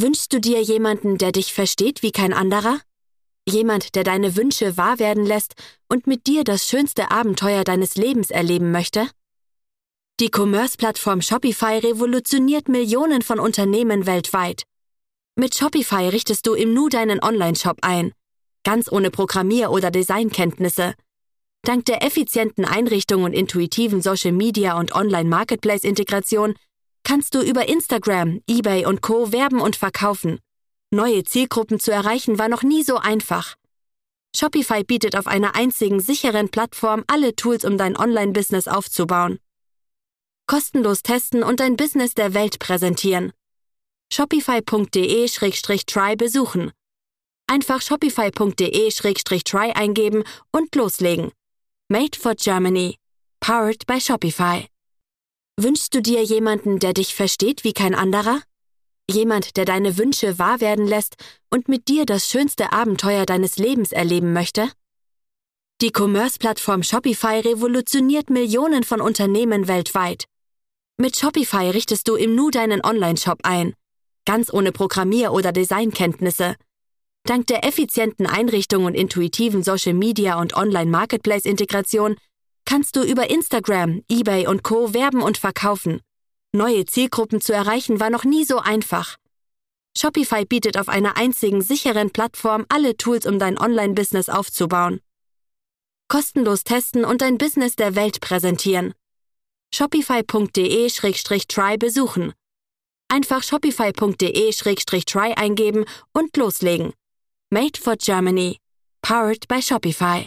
Wünschst du dir jemanden, der dich versteht wie kein anderer? Jemand, der deine Wünsche wahr werden lässt und mit dir das schönste Abenteuer deines Lebens erleben möchte? Die Commerce-Plattform Shopify revolutioniert Millionen von Unternehmen weltweit. Mit Shopify richtest du im Nu deinen Online-Shop ein, ganz ohne Programmier- oder Designkenntnisse. Dank der effizienten Einrichtung und intuitiven Social-Media- und Online-Marketplace-Integration kannst du über Instagram, eBay und Co. werben und verkaufen. Neue Zielgruppen zu erreichen war noch nie so einfach. Shopify bietet auf einer einzigen sicheren Plattform alle Tools, um dein Online-Business aufzubauen. Kostenlos testen und dein Business der Welt präsentieren. Shopify.de/try besuchen. Einfach shopify.de/try eingeben und loslegen. Made for Germany. Powered by Shopify. Wünschst du dir jemanden, der dich versteht wie kein anderer? Jemand, der deine Wünsche wahr werden lässt und mit dir das schönste Abenteuer deines Lebens erleben möchte? Die Commerce-Plattform Shopify revolutioniert Millionen von Unternehmen weltweit. Mit Shopify richtest du im Nu deinen Online-Shop ein, ganz ohne Programmier- oder Designkenntnisse. Dank der effizienten Einrichtung und intuitiven Social-Media- und Online-Marketplace-Integration kannst du über Instagram, eBay und Co. werben und verkaufen. Neue Zielgruppen zu erreichen war noch nie so einfach. Shopify bietet auf einer einzigen sicheren Plattform alle Tools, um dein Online-Business aufzubauen. Kostenlos testen und dein Business der Welt präsentieren. Shopify.de/try besuchen. Einfach shopify.de/try eingeben und loslegen. Made for Germany. Powered by Shopify.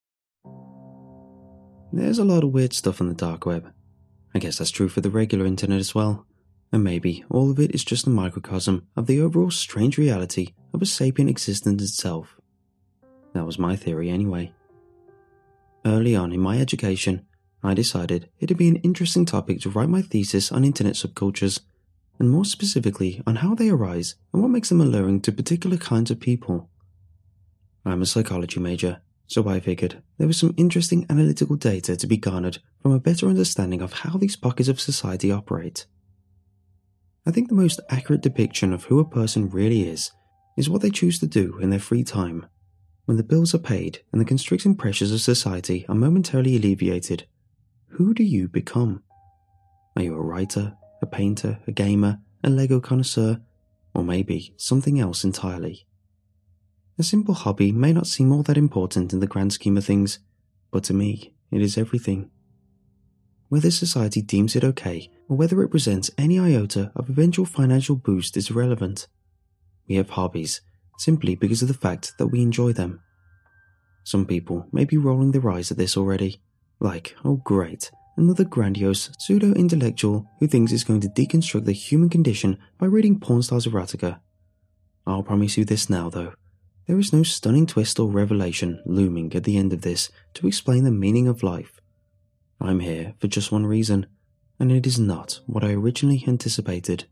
There's a lot of weird stuff on the dark web. I guess that's true for the regular internet as well. And maybe all of it is just a microcosm of the overall strange reality of a sapient existence itself. That was my theory anyway. Early on in my education, I decided it'd be an interesting topic to write my thesis on internet subcultures, and more specifically on how they arise and what makes them alluring to particular kinds of people. I'm a psychology major, so I figured there was some interesting analytical data to be garnered from a better understanding of how these pockets of society operate. I think the most accurate depiction of who a person really is what they choose to do in their free time. When the bills are paid and the constricting pressures of society are momentarily alleviated, who do you become? Are you a writer, a painter, a gamer, a Lego connoisseur, or maybe something else entirely? A simple hobby may not seem all that important in the grand scheme of things, but to me, it is everything. Whether society deems it okay, or whether it presents any iota of eventual financial boost is irrelevant. We have hobbies, simply because of the fact that we enjoy them. Some people may be rolling their eyes at this already, like, oh great, another grandiose pseudo-intellectual who thinks he's going to deconstruct the human condition by reading porn stars erotica. I'll promise you this now though. There is no stunning twist or revelation looming at the end of this to explain the meaning of life. I'm here for just one reason, and it is not what I originally anticipated.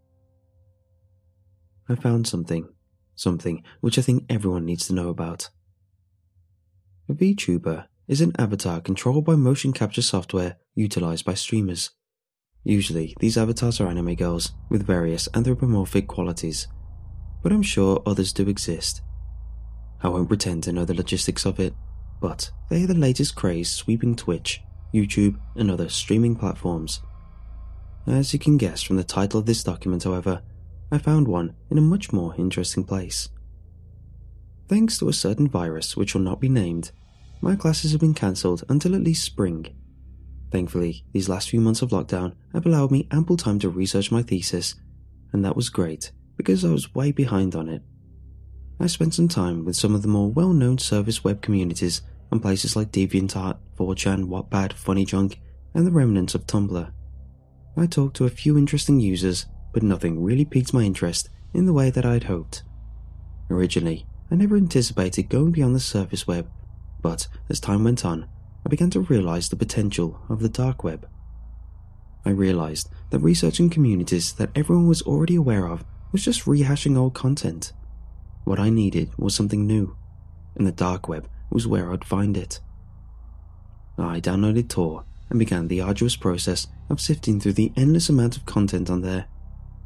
I found something which I think everyone needs to know about. A VTuber is an avatar controlled by motion capture software utilized by streamers. Usually, these avatars are anime girls with various anthropomorphic qualities, but I'm sure others do exist. I won't pretend to know the logistics of it, but they are the latest craze sweeping Twitch, YouTube, and other streaming platforms. As you can guess from the title of this document, however, I found one in a much more interesting place. Thanks to a certain virus which will not be named, my classes have been cancelled until at least spring. Thankfully, these last few months of lockdown have allowed me ample time to research my thesis, and that was great because I was way behind on it. I spent some time with some of the more well-known service web communities on places like DeviantArt, 4chan, Wattpad, FunnyJunk, and the remnants of Tumblr. I talked to a few interesting users, but nothing really piqued my interest in the way that I'd hoped. Originally, I never anticipated going beyond the surface web, but as time went on, I began to realize the potential of the dark web. I realized that researching communities that everyone was already aware of was just rehashing old content. What I needed was something new, and the dark web was where I'd find it. I downloaded Tor and began the arduous process of sifting through the endless amount of content on there.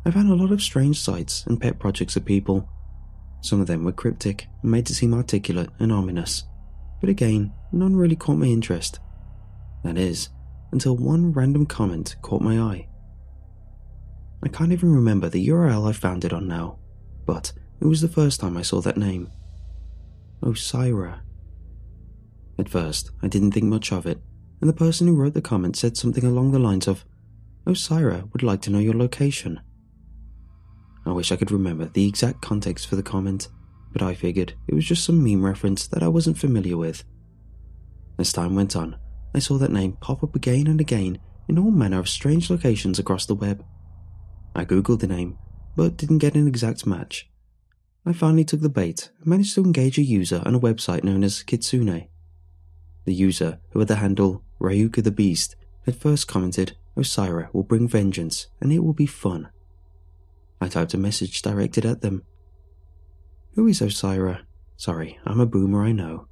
I found a lot of strange sites and pet projects of people. Some of them were cryptic and made to seem articulate and ominous, but again, none really caught my interest. That is, until one random comment caught my eye. I can't even remember the URL I found it on now, but it was the first time I saw that name. Osira. At first, I didn't think much of it, and the person who wrote the comment said something along the lines of, "Osira would like to know your location." I wish I could remember the exact context for the comment, but I figured it was just some meme reference that I wasn't familiar with. As time went on, I saw that name pop up again and again in all manner of strange locations across the web. I googled the name, but didn't get an exact match. I finally took the bait and managed to engage a user on a website known as Kitsune. The user, who had the handle Ryuka the Beast, had first commented, "Osira will bring vengeance and it will be fun." I typed a message directed at them. "Who is Osira? Sorry, I'm a boomer, I know."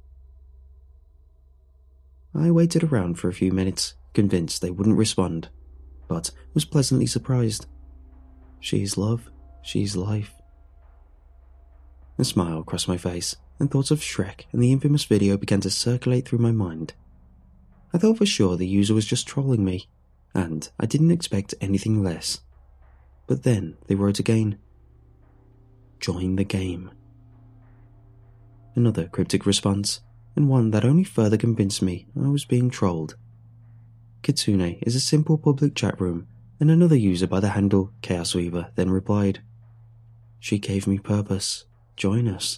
I waited around for a few minutes, convinced they wouldn't respond, but was pleasantly surprised. She is love, she is life. A smile crossed my face, and thoughts of Shrek and the infamous video began to circulate through my mind. I thought for sure the user was just trolling me, and I didn't expect anything less. But then they wrote again, "Join the game." Another cryptic response, and one that only further convinced me I was being trolled. Kitsune is a simple public chat room, and another user by the handle Chaos Weaver then replied, "She gave me purpose. Join us."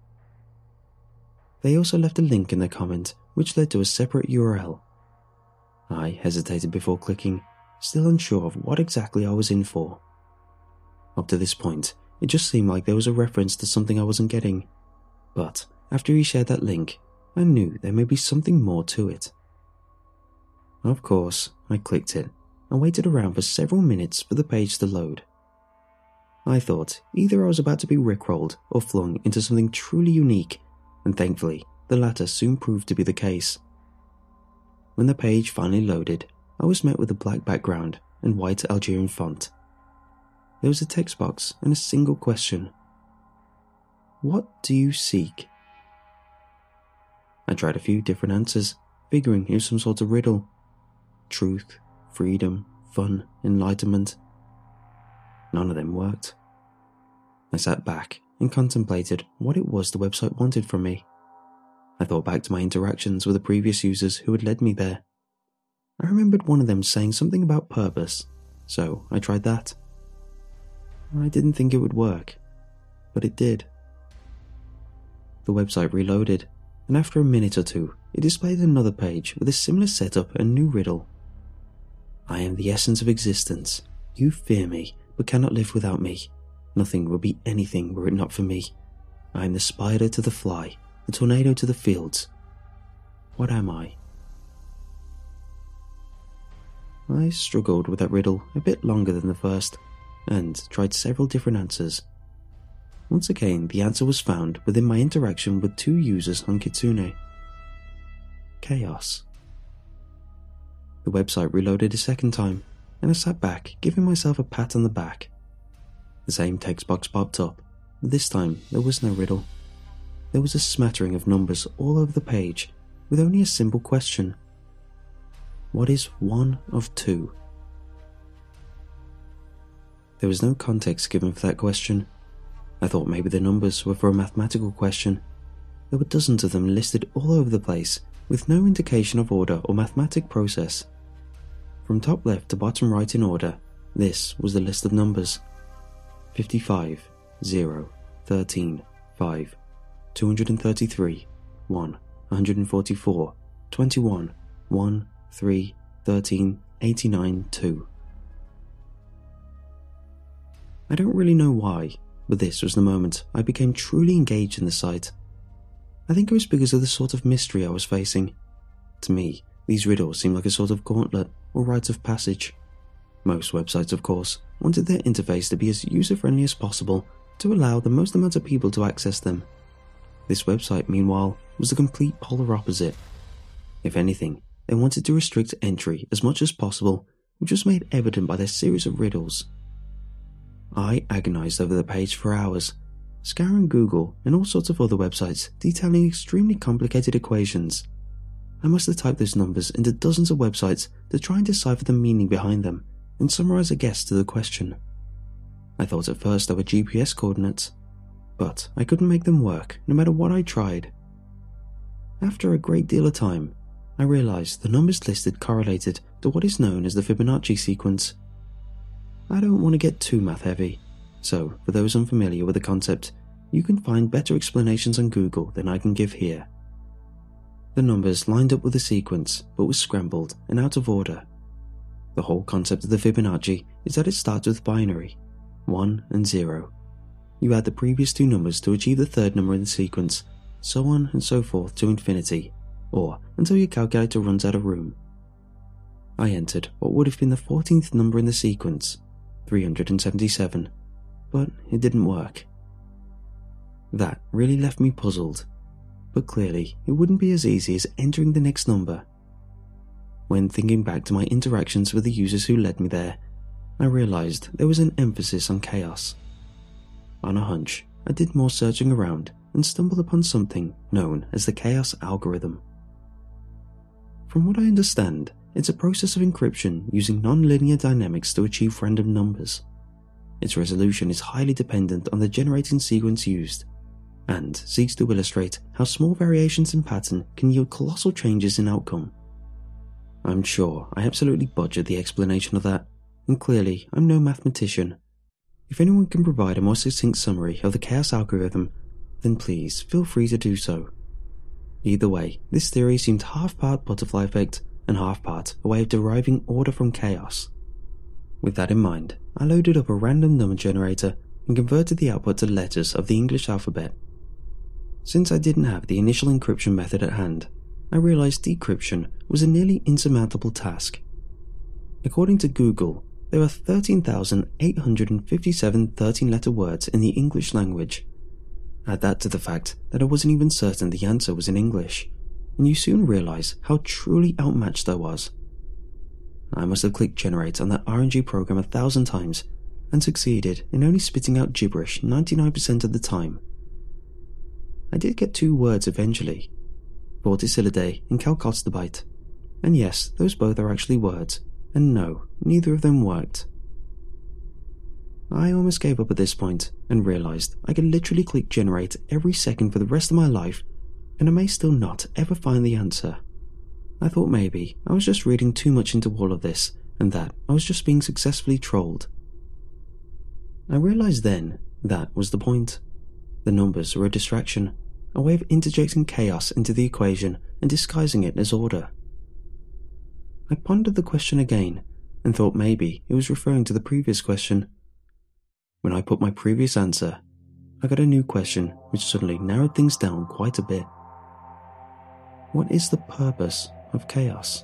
They also left a link in their comment, which led to a separate URL. I hesitated before clicking, still unsure of what exactly I was in for. Up to this point, it just seemed like there was a reference to something I wasn't getting, but after he shared that link, I knew there may be something more to it. Of course, I clicked it and waited around for several minutes for the page to load. I thought either I was about to be rickrolled or flung into something truly unique, and thankfully, the latter soon proved to be the case. When the page finally loaded, I was met with a black background and white Algerian font. There was a text box and a single question. "What do you seek?" I tried a few different answers, figuring it was some sort of riddle. Truth, freedom, fun, enlightenment. None of them worked. I sat back and contemplated what it was the website wanted from me. I thought back to my interactions with the previous users who had led me there. I remembered one of them saying something about purpose, so I tried that. I didn't think it would work, but it did. The website reloaded, and after a minute or two, it displayed another page with a similar setup and new riddle. "I am the essence of existence. You fear me, but cannot live without me. Nothing would be anything were it not for me. I am the spider to the fly, the tornado to the fields. What am I?" I struggled with that riddle a bit longer than the first, and tried several different answers. Once again, the answer was found within my interaction with two users on Kitsune. Chaos. The website reloaded a second time, and I sat back, giving myself a pat on the back. The same text box popped up, but this time there was no riddle. There was a smattering of numbers all over the page, with only a simple question. What is 1 of 2? There was no context given for that question. I thought maybe the numbers were for a mathematical question. There were dozens of them listed all over the place, with no indication of order or mathematic process. From top left to bottom right in order, this was the list of numbers. 55, 0, 13, 5, 233, 1, 144, 21, 1, 3, 13, 89, 2. I don't really know why, but this was the moment I became truly engaged in the site. I think it was because of the sort of mystery I was facing. To me, these riddles seemed like a sort of gauntlet or rite of passage. Most websites, of course, wanted their interface to be as user-friendly as possible to allow the most amount of people to access them. This website, meanwhile, was the complete polar opposite. If anything, they wanted to restrict entry as much as possible, which was made evident by their series of riddles. I agonized over the page for hours, scouring Google and all sorts of other websites detailing extremely complicated equations. I must have typed those numbers into dozens of websites to try and decipher the meaning behind them and summarize a guess to the question. I thought at first they were GPS coordinates, but I couldn't make them work no matter what I tried. After a great deal of time, I realized the numbers listed correlated to what is known as the Fibonacci sequence. I don't want to get too math heavy, so for those unfamiliar with the concept, you can find better explanations on Google than I can give here. The numbers lined up with the sequence, but was scrambled and out of order. The whole concept of the Fibonacci is that it starts with binary, 1 and 0. You add the previous two numbers to achieve the third number in the sequence, so on and so forth to infinity, or until your calculator runs out of room. I entered what would have been the 14th number in the sequence, 377, but it didn't work. That really left me puzzled, but clearly it wouldn't be as easy as entering the next number. When thinking back to my interactions with the users who led me there, I realized there was an emphasis on chaos. On a hunch, I did more searching around and stumbled upon something known as the chaos algorithm. From what I understand, it's a process of encryption using non-linear dynamics to achieve random numbers. Its resolution is highly dependent on the generating sequence used, and seeks to illustrate how small variations in pattern can yield colossal changes in outcome. I'm sure I absolutely butchered the explanation of that, and clearly I'm no mathematician. If anyone can provide a more succinct summary of the chaos algorithm, then please feel free to do so. Either way, this theory seemed half-part butterfly effect and half-part a way of deriving order from chaos. With that in mind, I loaded up a random number generator and converted the output to letters of the English alphabet. Since I didn't have the initial encryption method at hand, I realized decryption was a nearly insurmountable task. According to Google, there are 13,857 13-letter words in the English language. Add that to the fact that I wasn't even certain the answer was in English, and you soon realize how truly outmatched I was. I must have clicked generate on that RNG program 1,000 times and succeeded in only spitting out gibberish 99% of the time. I did get 2 words eventually, Vorticillidae and Chalcostibite, and yes, those both are actually words, and no, neither of them worked. I almost gave up at this point and realized I could literally click generate every second for the rest of my life, and I may still not ever find the answer. I thought maybe I was just reading too much into all of this, and that I was just being successfully trolled. I realized then that was the point. The numbers were a distraction, a way of interjecting chaos into the equation and disguising it as order. I pondered the question again and thought maybe it was referring to the previous question. When I put my previous answer, I got a new question which suddenly narrowed things down quite a bit. What is the purpose of chaos?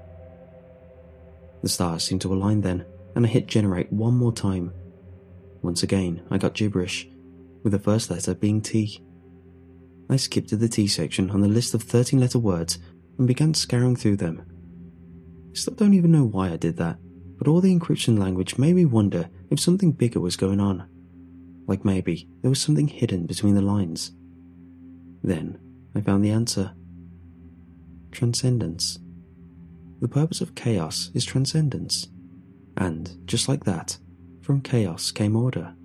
The stars seemed to align then, and I hit generate one more time. Once again, I got gibberish, with the first letter being T. I skipped to the T section on the list of 13-letter words and began scouring through them. I still don't even know why I did that, but all the encryption language made me wonder if something bigger was going on. Like maybe there was something hidden between the lines. Then I found the answer. Transcendence. The purpose of chaos is transcendence. And, just like that, from chaos came order.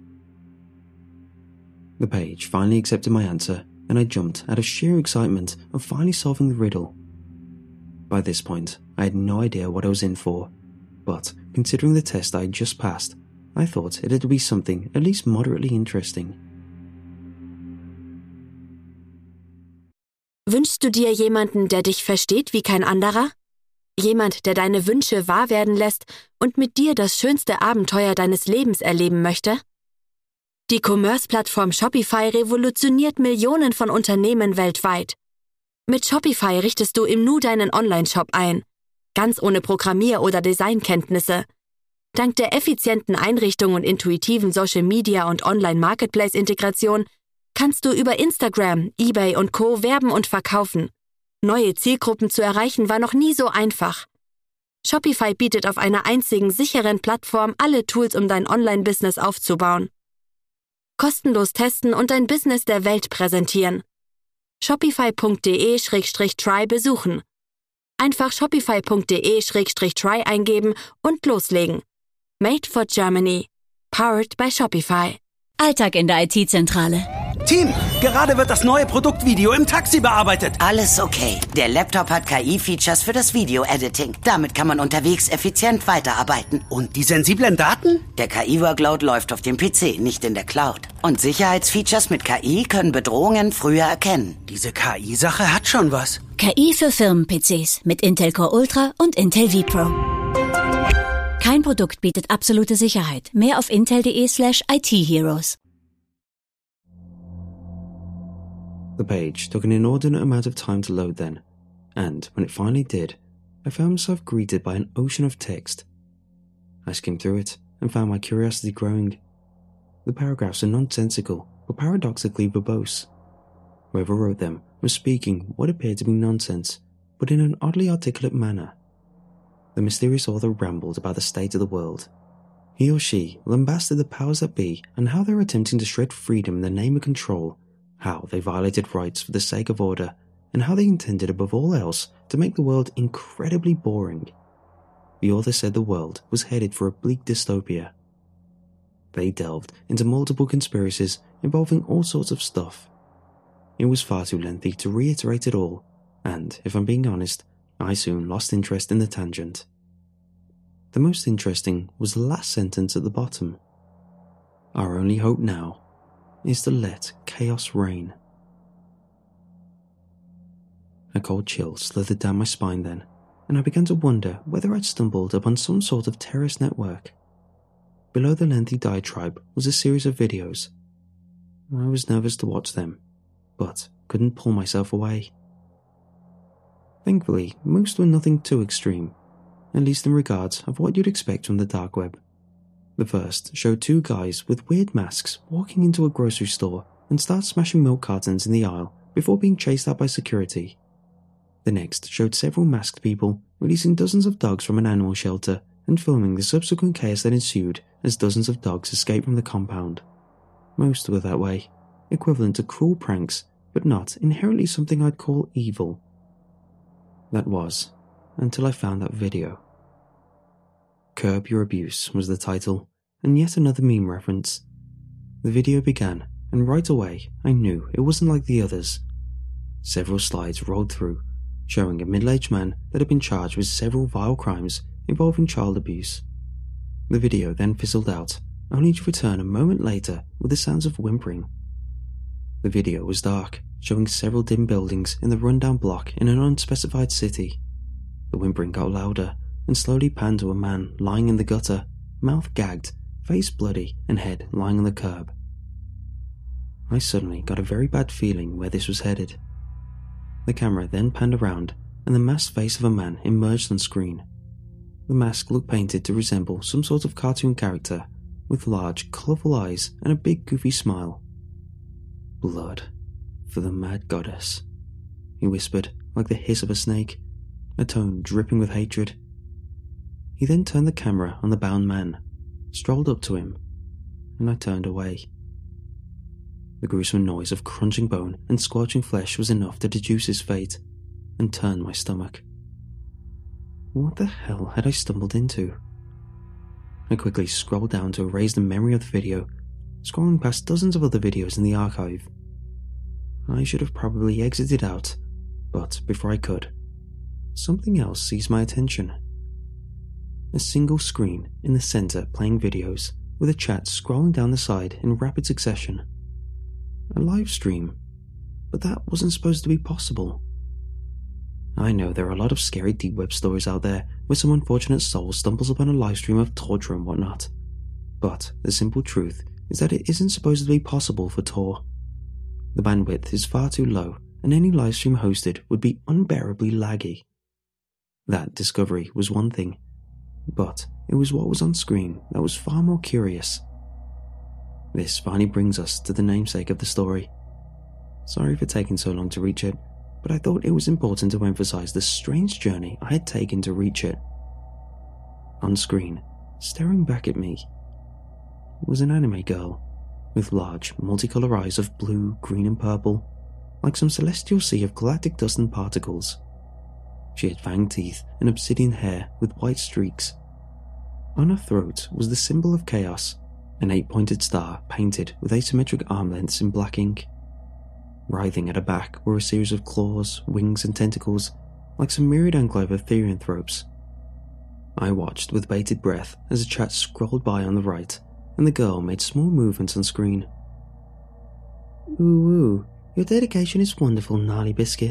The page finally accepted my answer, and I jumped out of sheer excitement of finally solving the riddle. By this point, I had no idea what I was in for, but considering the test I had just passed, I thought it had be something at least moderately interesting. Wünschst du dir jemanden, der dich versteht wie kein anderer? Jemand, der deine Wünsche wahr werden lässt und mit dir das schönste Abenteuer deines Lebens erleben möchte? Die Commerce-Plattform Shopify revolutioniert Millionen von Unternehmen weltweit. Mit Shopify richtest du im Nu deinen Online-Shop ein, ganz ohne Programmier- oder Designkenntnisse. Dank der effizienten Einrichtung und intuitiven Social-Media- und Online-Marketplace-Integration kannst du über Instagram, eBay und Co. werben und verkaufen. Neue Zielgruppen zu erreichen war noch nie so einfach. Shopify bietet auf einer einzigen sicheren Plattform alle Tools, um dein Online-Business aufzubauen. Kostenlos testen und dein Business der Welt präsentieren. Shopify.de/try besuchen. Einfach Shopify.de/try eingeben und loslegen. Made for Germany. Powered by Shopify. Alltag in der IT-Zentrale. Team, gerade wird das neue Produktvideo im Taxi bearbeitet. Alles okay. Der Laptop hat KI-Features für das Video-Editing. Damit kann man unterwegs effizient weiterarbeiten. Und die sensiblen Daten? Der KI-Workload läuft auf dem PC, nicht in der Cloud. Und Sicherheitsfeatures mit KI können Bedrohungen früher erkennen. Diese KI-Sache hat schon was. KI für Firmen-PCs mit Intel Core Ultra und Intel vPro. Kein Produkt bietet absolute Sicherheit. Mehr auf intel.de/IT-Heroes. The page took an inordinate amount of time to load then, and when it finally did, I found myself greeted by an ocean of text. I skimmed through it and found my curiosity growing. The paragraphs are nonsensical but paradoxically verbose. Whoever wrote them was speaking what appeared to be nonsense, but in an oddly articulate manner. The mysterious author rambled about the state of the world. He or she lambasted the powers that be and how they were attempting to shred freedom in the name of control, how they violated rights for the sake of order, and how they intended above all else to make the world incredibly boring. The author said the world was headed for a bleak dystopia. They delved into multiple conspiracies involving all sorts of stuff. It was far too lengthy to reiterate it all, and, if I'm being honest, I soon lost interest in the tangent. The most interesting was the last sentence at the bottom. Our only hope now is to let chaos reign. A cold chill slithered down my spine then, and I began to wonder whether I'd stumbled upon some sort of terrorist network. Below the lengthy diatribe was a series of videos. I was nervous to watch them, but couldn't pull myself away. Thankfully, most were nothing too extreme, at least in regards of what you'd expect from the dark web. The first showed two guys with weird masks walking into a grocery store and start smashing milk cartons in the aisle before being chased out by security. The next showed several masked people releasing dozens of dogs from an animal shelter and filming the subsequent chaos that ensued as dozens of dogs escaped from the compound. Most were that way, equivalent to cruel pranks, but not inherently something I'd call evil. That was, until I found that video. Curb Your Abuse was the title, and yet another meme reference. The video began, and right away I knew it wasn't like the others. Several slides rolled through, showing a middle-aged man that had been charged with several vile crimes involving child abuse. The video then fizzled out, only to return a moment later with the sounds of whimpering. The video was dark, showing several dim buildings in the rundown block in an unspecified city. The whimpering got louder and slowly panned to a man lying in the gutter, mouth gagged, face bloody, and head lying on the curb. I suddenly got a very bad feeling where this was headed. The camera then panned around, and the masked face of a man emerged on screen. The mask looked painted to resemble some sort of cartoon character, with large, colourful eyes and a big goofy smile. "Blood for the mad goddess," he whispered like the hiss of a snake, a tone dripping with hatred. He then turned the camera on the bound man, strolled up to him, and I turned away. The gruesome noise of crunching bone and squelching flesh was enough to deduce his fate, and turn my stomach. What the hell had I stumbled into? I quickly scrolled down to erase the memory of the video, scrolling past dozens of other videos in the archive. I should have probably exited out, but before I could, something else seized my attention. A single screen in the center playing videos, with a chat scrolling down the side in rapid succession. A live stream, but that wasn't supposed to be possible. I know there are a lot of scary deep web stories out there where some unfortunate soul stumbles upon a live stream of torture and whatnot, but the simple truth is that it isn't supposed to be possible for Tor. The bandwidth is far too low, and any live stream hosted would be unbearably laggy. That discovery was one thing, but it was what was on screen that was far more curious. This finally brings us to the namesake of the story. Sorry for taking so long to reach it, but I thought it was important to emphasize the strange journey I had taken to reach it. On screen, staring back at me, was an anime girl with large, multicolour eyes of blue, green and purple, like some celestial sea of galactic dust and particles. She had fanged teeth and obsidian hair with white streaks. On her throat was the symbol of chaos, an 8-pointed star painted with asymmetric arm lengths in black ink. Writhing at her back were a series of claws, wings and tentacles, like some myriad enclave of therianthropes. I watched with bated breath as the chat scrolled by on the right, and the girl made small movements on screen. "Ooh, your dedication is wonderful, Gnarly Biscuit."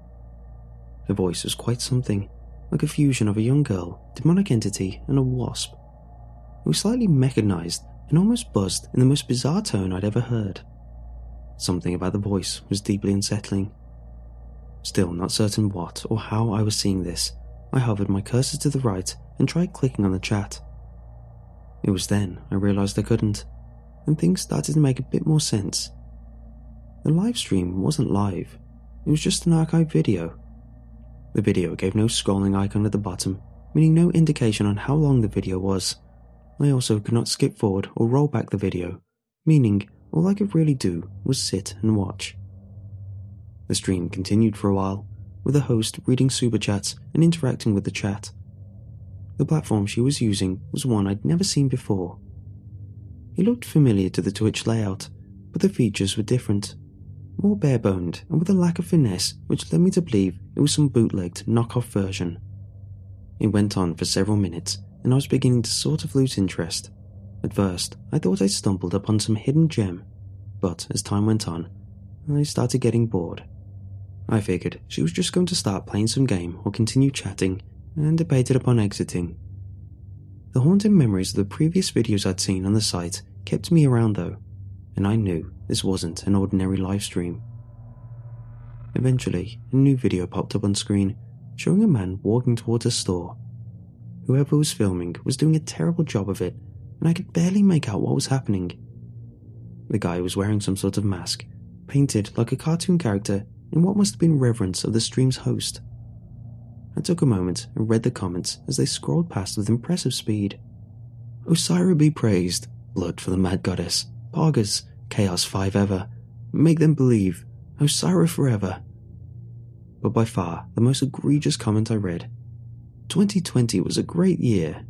Her voice was quite something, like a fusion of a young girl, demonic entity, and a wasp. It was slightly mechanized and almost buzzed in the most bizarre tone I'd ever heard. Something about the voice was deeply unsettling. Still not certain what or how I was seeing this, I hovered my cursor to the right and tried clicking on the chat. It was then I realised I couldn't, and things started to make a bit more sense. The live stream wasn't live, it was just an archived video. The video gave no scrolling icon at the bottom, meaning no indication on how long the video was. I also could not skip forward or roll back the video, meaning all I could really do was sit and watch. The stream continued for a while, with the host reading super chats and interacting with the chat. The platform she was using was one I'd never seen before. It looked familiar to the Twitch layout, but the features were different, more bare-boned and with a lack of finesse which led me to believe it was some bootlegged knockoff version. It went on for several minutes and I was beginning to sort of lose interest. At first, I thought I'd stumbled upon some hidden gem, but as time went on, I started getting bored. I figured she was just going to start playing some game or continue chatting, and debated upon exiting. The haunting memories of the previous videos I'd seen on the site kept me around though, and I knew this wasn't an ordinary live stream. Eventually, a new video popped up on screen, showing a man walking towards a store. Whoever was filming was doing a terrible job of it, and I could barely make out what was happening. The guy was wearing some sort of mask, painted like a cartoon character in what must have been reverence of the stream's host. I took a moment and read the comments as they scrolled past with impressive speed. "Osira be praised, blood for the mad goddess, Pargas, chaos 5 ever, make them believe, Osira forever." But by far the most egregious comment I read, 2020 was a great year.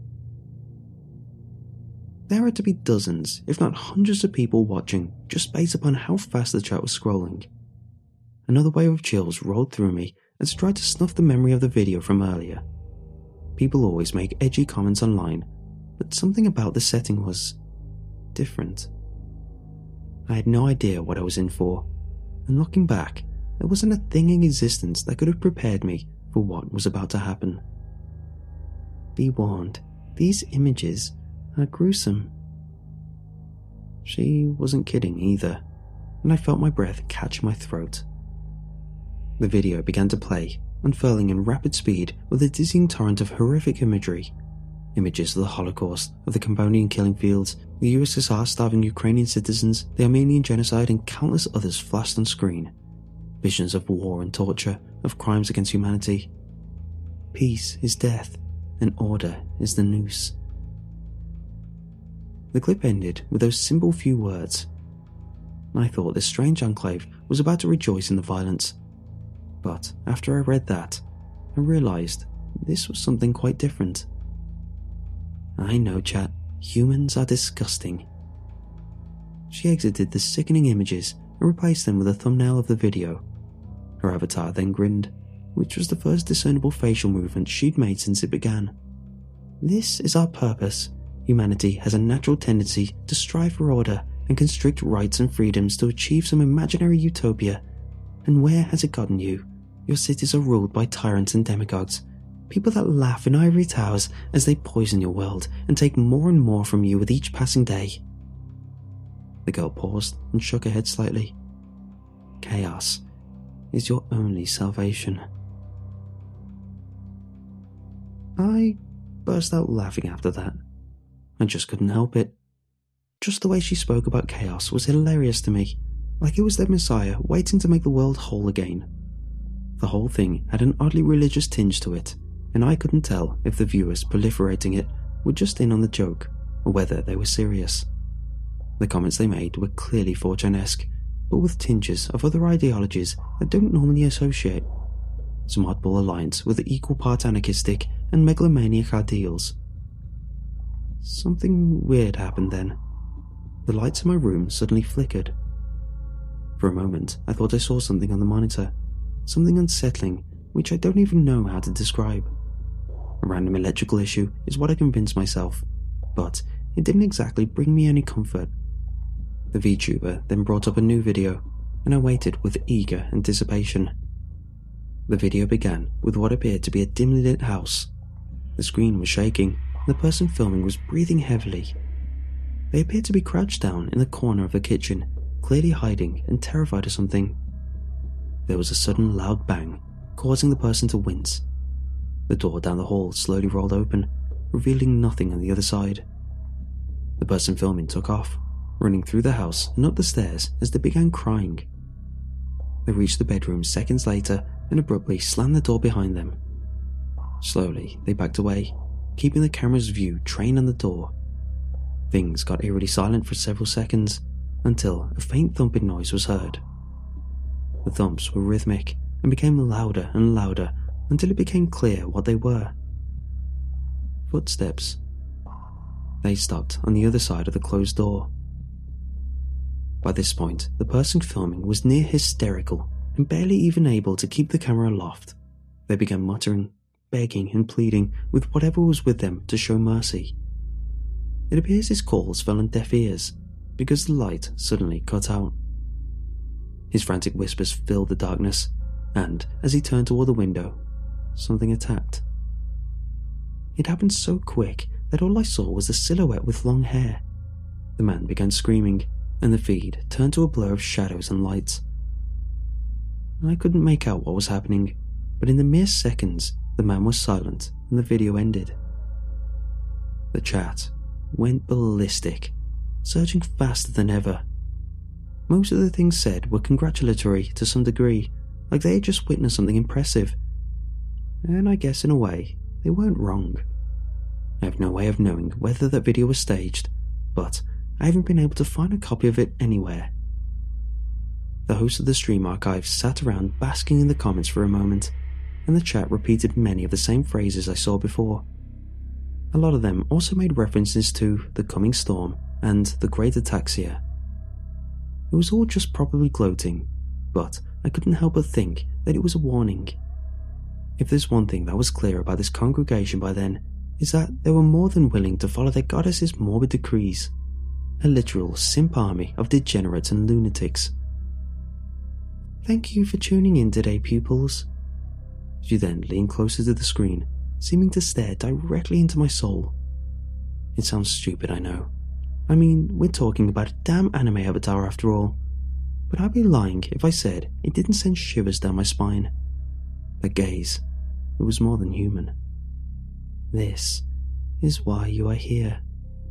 There had to be dozens, if not hundreds of people watching just based upon how fast the chat was scrolling. Another wave of chills rolled through me as I tried to snuff the memory of the video from earlier. People always make edgy comments online, but something about the setting was different. I had no idea what I was in for, and looking back, there wasn't a thing in existence that could have prepared me for what was about to happen. Be warned, these images are gruesome. She wasn't kidding either, and I felt my breath catch my throat. The video began to play, unfurling in rapid speed with a dizzying torrent of horrific imagery. Images of the Holocaust, of the Cambodian killing fields, the USSR starving Ukrainian citizens, the Armenian genocide and countless others flashed on screen. Visions of war and torture, of crimes against humanity. Peace is death, and order is the noose. The clip ended with those simple few words. I thought this strange enclave was about to rejoice in the violence. But after I read that, I realised this was something quite different. I know, chat, humans are disgusting. She exited the sickening images and replaced them with a thumbnail of the video. Her avatar then grinned, which was the first discernible facial movement she'd made since it began. This is our purpose. Humanity has a natural tendency to strive for order and constrict rights and freedoms to achieve some imaginary utopia. And where has it gotten you? Your cities are ruled by tyrants and demagogues, people that laugh in ivory towers as they poison your world and take more and more from you with each passing day. The girl paused and shook her head slightly. Chaos is your only salvation. I burst out laughing after that. I just couldn't help it. Just the way she spoke about chaos was hilarious to me, like it was their messiah waiting to make the world whole again. The whole thing had an oddly religious tinge to it, and I couldn't tell if the viewers proliferating it were just in on the joke or whether they were serious. The comments they made were clearly 4chan-esque, but with tinges of other ideologies I don't normally associate. Some oddball alliance with equal parts anarchistic and megalomaniac ideals. Something weird happened then. The lights in my room suddenly flickered. For a moment, I thought I saw something on the monitor, something unsettling which I don't even know how to describe. A random electrical issue is what I convinced myself, but it didn't exactly bring me any comfort. The VTuber then brought up a new video, and I waited with eager anticipation. The video began with what appeared to be a dimly lit house. The screen was shaking, and the person filming was breathing heavily. They appeared to be crouched down in the corner of the kitchen, clearly hiding and terrified of something. There was a sudden loud bang, causing the person to wince. The door down the hall slowly rolled open, revealing nothing on the other side. The person filming took off, running through the house and up the stairs as they began crying. They reached the bedroom seconds later and abruptly slammed the door behind them. Slowly, they backed away, keeping the camera's view trained on the door. Things got eerily silent for several seconds, until a faint thumping noise was heard. The thumps were rhythmic and became louder and louder until it became clear what they were. Footsteps. They stopped on the other side of the closed door. By this point, the person filming was near hysterical and barely even able to keep the camera aloft. They began muttering, begging and pleading with whatever was with them to show mercy. It appears his calls fell on deaf ears because the light suddenly cut out. His frantic whispers filled the darkness, and as he turned toward the window, something attacked. It happened so quick that all I saw was a silhouette with long hair. The man began screaming, and the feed turned to a blur of shadows and lights. I couldn't make out what was happening, but in the mere seconds, the man was silent and the video ended. The chat went ballistic, surging faster than ever. Most of the things said were congratulatory to some degree, like they had just witnessed something impressive. And I guess in a way, they weren't wrong. I have no way of knowing whether that video was staged, but I haven't been able to find a copy of it anywhere. The host of the stream archive sat around basking in the comments for a moment, and the chat repeated many of the same phrases I saw before. A lot of them also made references to the coming storm and the great ataxia. It was all just probably gloating, but I couldn't help but think that it was a warning. If there's one thing that was clear about this congregation by then, is that they were more than willing to follow their goddess's morbid decrees. A literal simp army of degenerates and lunatics. Thank you for tuning in today, pupils. She then leaned closer to the screen, seeming to stare directly into my soul. It sounds stupid, I know. I mean, we're talking about a damn anime avatar after all. But I'd be lying if I said it didn't send shivers down my spine. The gaze, it was more than human. This is why you are here.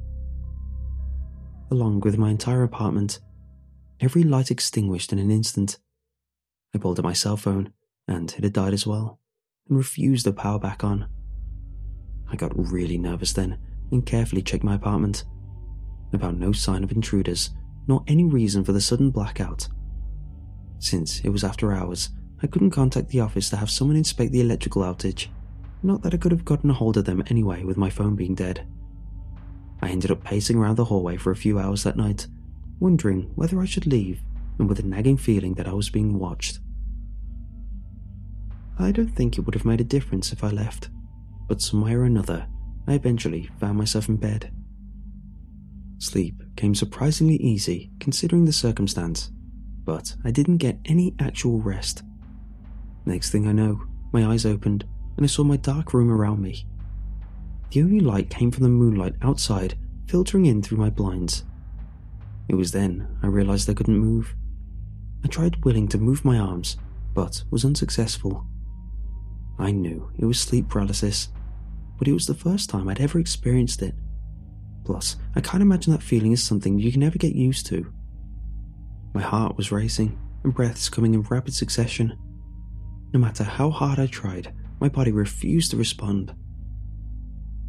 Along with my entire apartment, every light extinguished in an instant. I pulled out my cell phone, and it had died as well, and refused to power back on. I got really nervous then, and carefully checked my apartment. I found no sign of intruders, nor any reason for the sudden blackout. Since it was after hours, I couldn't contact the office to have someone inspect the electrical outage. Not that I could have gotten a hold of them anyway with my phone being dead. I ended up pacing around the hallway for a few hours that night, wondering whether I should leave, and with a nagging feeling that I was being watched. I don't think it would have made a difference if I left, but some way or another, I eventually found myself in bed. Sleep came surprisingly easy considering the circumstance, but I didn't get any actual rest. Next thing I know, my eyes opened and I saw my dark room around me. The only light came from the moonlight outside, filtering in through my blinds. It was then I realized I couldn't move. I tried willing to move my arms, but was unsuccessful. I knew it was sleep paralysis, but it was the first time I'd ever experienced it. Plus, I can't imagine that feeling is something you can never get used to. My heart was racing, and breaths coming in rapid succession. No matter how hard I tried, my body refused to respond.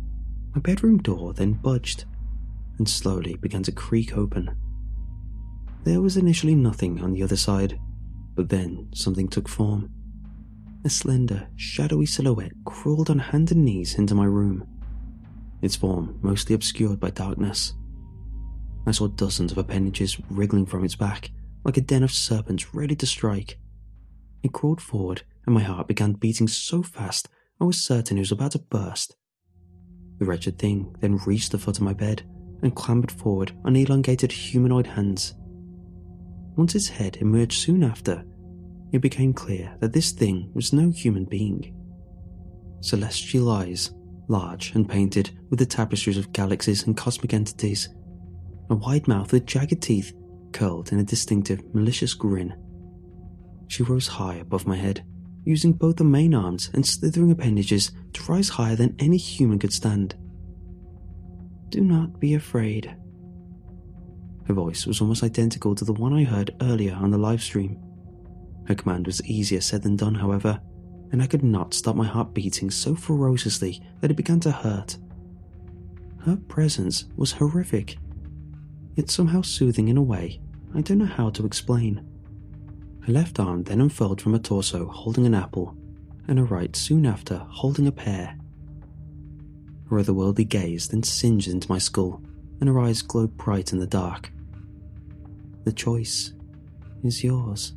My bedroom door then budged and slowly began to creak open. There was initially nothing on the other side, but then something took form. A slender, shadowy silhouette crawled on hands and knees into my room, its form mostly obscured by darkness. I saw dozens of appendages wriggling from its back, like a den of serpents ready to strike. It crawled forward, and my heart began beating so fast I was certain it was about to burst. The wretched thing then reached the foot of my bed and clambered forward on elongated humanoid hands. Once its head emerged soon after, it became clear that this thing was no human being. Celestial eyes, large and painted with the tapestries of galaxies and cosmic entities, a wide mouth with jagged teeth curled in a distinctive, malicious grin. She rose high above my head, using both the main arms and slithering appendages to rise higher than any human could stand. "Do not be afraid." Her voice was almost identical to the one I heard earlier on the live stream. Her command was easier said than done, however, and I could not stop my heart beating so ferociously that it began to hurt. Her presence was horrific, yet somehow soothing in a way I don't know how to explain. Her left arm then unfurled from her torso holding an apple, and her right soon after holding a pear. Her otherworldly gaze then singed into my skull, and her eyes glowed bright in the dark. "The choice is yours."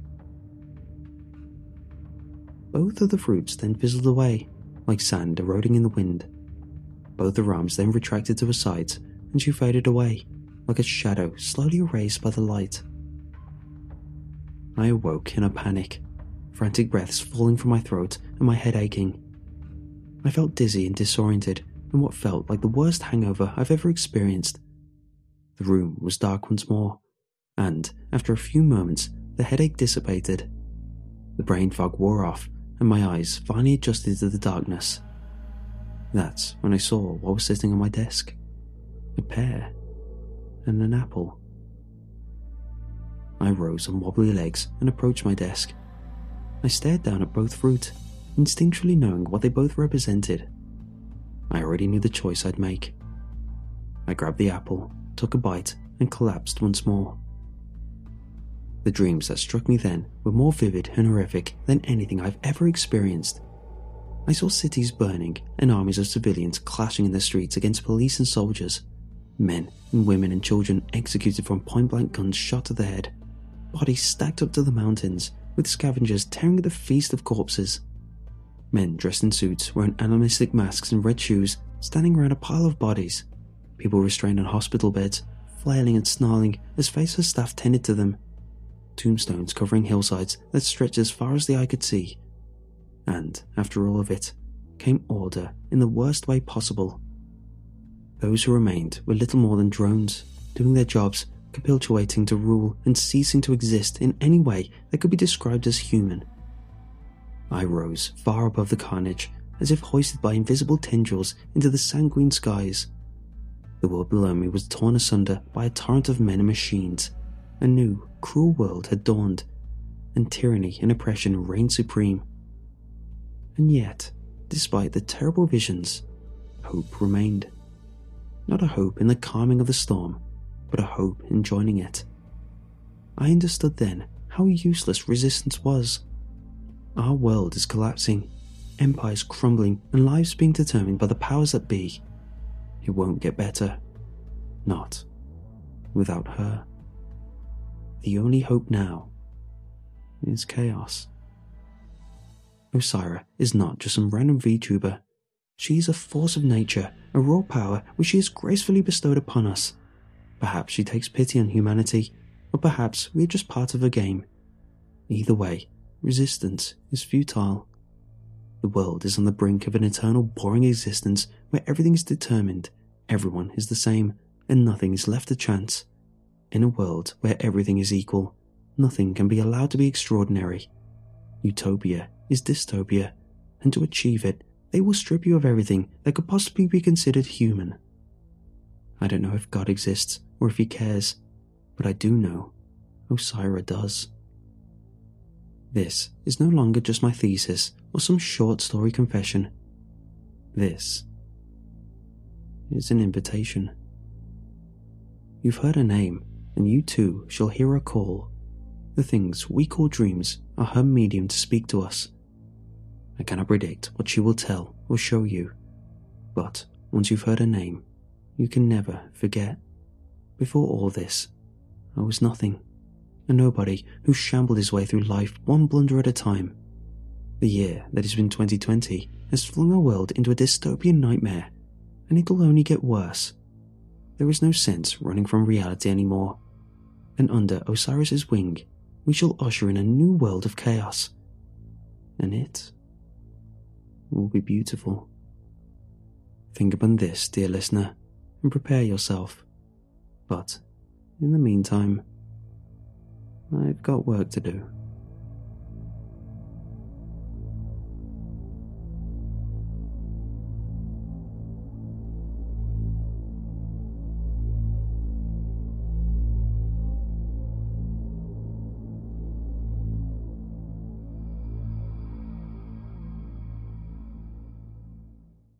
Both of the fruits then fizzled away, like sand eroding in the wind. Both her arms then retracted to her sides, and she faded away, like a shadow slowly erased by the light. I awoke in a panic, frantic breaths falling from my throat and my head aching. I felt dizzy and disoriented in what felt like the worst hangover I've ever experienced. The room was dark once more, and after a few moments, the headache dissipated. The brain fog wore off, and my eyes finally adjusted to the darkness. That's when I saw what was sitting on my desk: a pear and an apple. I rose on wobbly legs and approached my desk. I stared down at both fruit, instinctually knowing what they both represented. I already knew the choice I'd make. I grabbed the apple, took a bite, and collapsed once more. The dreams that struck me then were more vivid and horrific than anything I've ever experienced. I saw cities burning and armies of civilians clashing in the streets against police and soldiers. Men and women and children executed from point-blank guns shot to the head. Bodies stacked up to the mountains, with scavengers tearing at the feast of corpses. Men dressed in suits, wearing animalistic masks and red shoes, standing around a pile of bodies. People restrained on hospital beds, flailing and snarling as faceless staff tended to them. Tombstones covering hillsides that stretched as far as the eye could see. And, after all of it, came order in the worst way possible. Those who remained were little more than drones, doing their jobs, capitulating to rule and ceasing to exist in any way that could be described as human. I rose far above the carnage, as if hoisted by invisible tendrils into the sanguine skies. The world below me was torn asunder by a torrent of men and machines. A new, cruel world had dawned, and tyranny and oppression reigned supreme. And yet, despite the terrible visions, hope remained. Not a hope in the calming of the storm, but a hope in joining it. I understood then how useless resistance was. Our world is collapsing, empires crumbling, and lives being determined by the powers that be. It won't get better. Not without her. The only hope now is chaos. Osira is not just some random VTuber. She is a force of nature, a raw power which she has gracefully bestowed upon us. Perhaps she takes pity on humanity, or perhaps we are just part of her game. Either way, resistance is futile. The world is on the brink of an eternal boring existence where everything is determined, everyone is the same, and nothing is left to chance. In a world where everything is equal, nothing can be allowed to be extraordinary. Utopia is dystopia, and to achieve it, they will strip you of everything that could possibly be considered human. I don't know if God exists or if he cares, but I do know Osira does. This is no longer just my thesis or some short story confession. This is an invitation. You've heard her name, and you too shall hear her call. The things we call dreams are her medium to speak to us. I cannot predict what she will tell or show you, but once you've heard her name, you can never forget. Before all this, I was nothing, a nobody who shambled his way through life one blunder at a time. The year that has been 2020 has flung our world into a dystopian nightmare, and it'll only get worse. There is no sense running from reality anymore, and under Osiris's wing, we shall usher in a new world of chaos. And it will be beautiful. Think upon this, dear listener, and prepare yourself. But, in the meantime, I've got work to do.